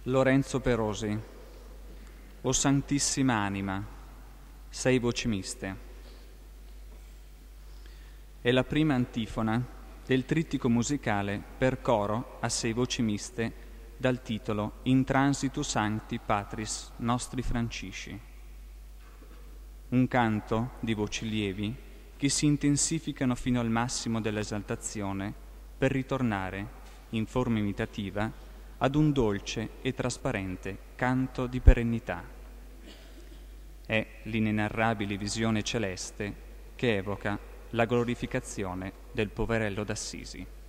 Lorenzo Perosi. O Santissima Anima, 6 voci miste. È la prima antifona del trittico musicale per coro a 6 voci miste dal titolo In transitu sancti patris nostri Francisci. Un canto di voci lievi che si intensificano fino al massimo dell'esaltazione per ritornare, in forma imitativa, ad un dolce e trasparente canto di perennità. È l'inenarrabile visione celeste che evoca la glorificazione del poverello d'Assisi.